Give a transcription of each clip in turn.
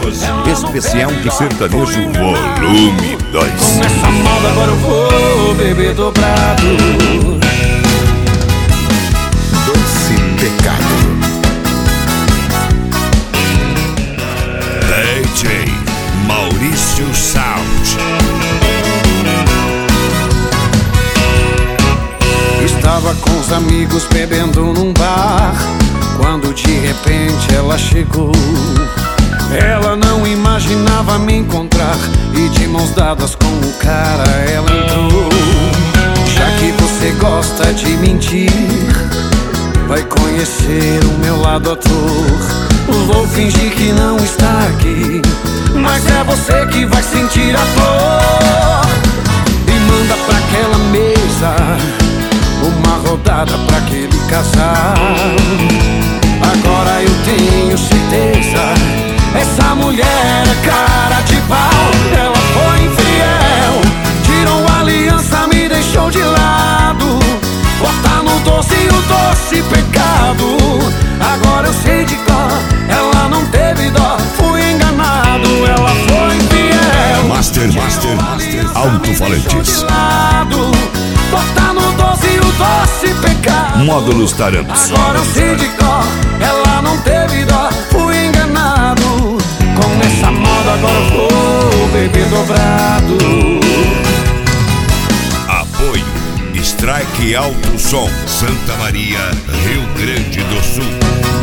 Especial de Sertanejo Volume 2. Com essa moda agora eu vou beber dobrado. Doce Pecado. DJ Maurício Sound. Estava com os amigos bebendo num bar, quando de repente ela chegou. Ela não imaginava me encontrar, e de mãos dadas com o cara ela entrou. Já que você gosta de mentir, vai conhecer o meu lado ator. Vou fingir que não está aqui, mas é você que vai sentir a dor. E manda pra aquela mesa uma rodada pra aquele casal. Agora eu tenho certeza, essa mulher é cara de pau. Ela foi infiel, tirou a aliança, me deixou de lado. Bota no doce o doce pecado. Agora eu sei de cor, ela não teve dó, fui enganado. Ela foi infiel, Master Alto-Falantes. bota no doce o doce pecado. Módulos Tarantos. Agora eu sei de cor, ela não teve dó, fui enganado. Com essa moda agora eu vou beber dobrado. Apoio Strike Alto Som, Santa Maria, Rio Grande do Sul.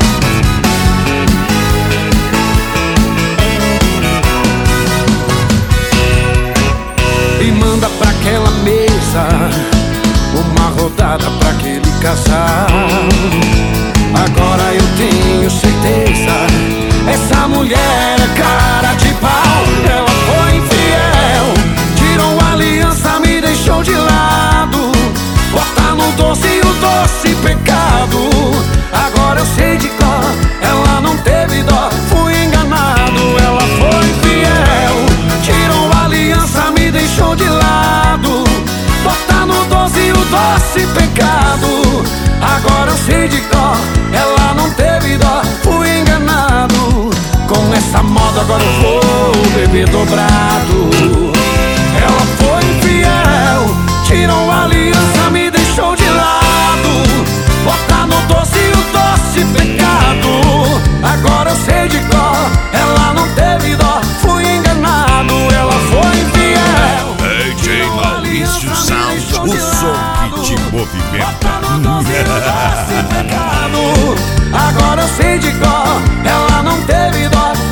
E manda pra aquela mesa uma rodada pra aquele casal. Agora eu tenho certeza, essa mulher é cara de pau. Ela foi infiel, tirou a aliança, me deixou de lado. Bota no doce o doce pecado. Agora eu sei de cor, ela não teve dó, fui enganado. Ela foi infiel, tirou a aliança, me deixou de lado. Bota no doce o doce pecado. Agora eu sei de cor, ela não teve dó, fui enganado. Com essa moda agora eu vou beber dobrado. Ela foi infiel, tirou a aliança, me deixou de lado. Bota no doce o doce pecado. Agora eu sei de cor, ela não teve dó, fui enganado. Ela foi infiel, DJ Maurício Sound, o som que te movimenta. agora eu sei de cor, ela não teve dó,